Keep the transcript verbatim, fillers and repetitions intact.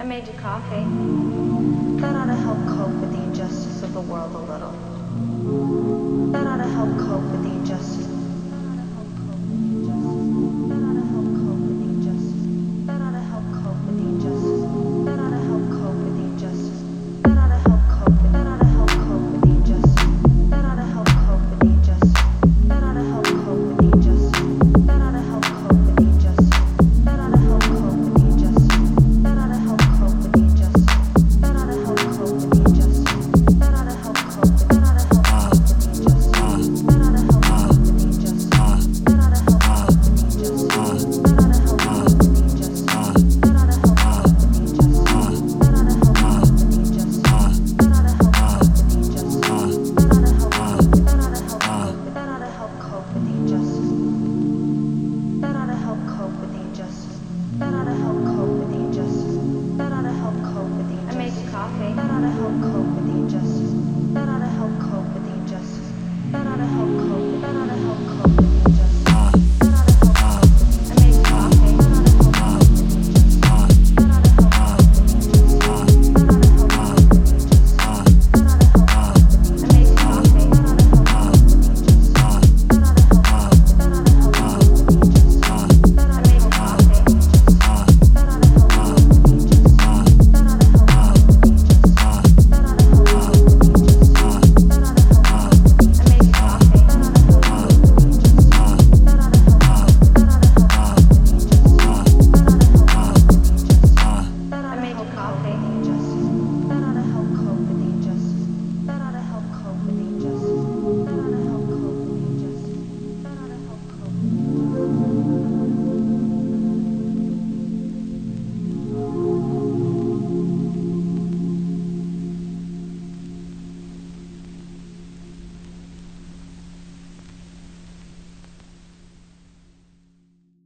made you coffee. That ought to help cope with the injustice of the world a little. That ought to help cope with the injustice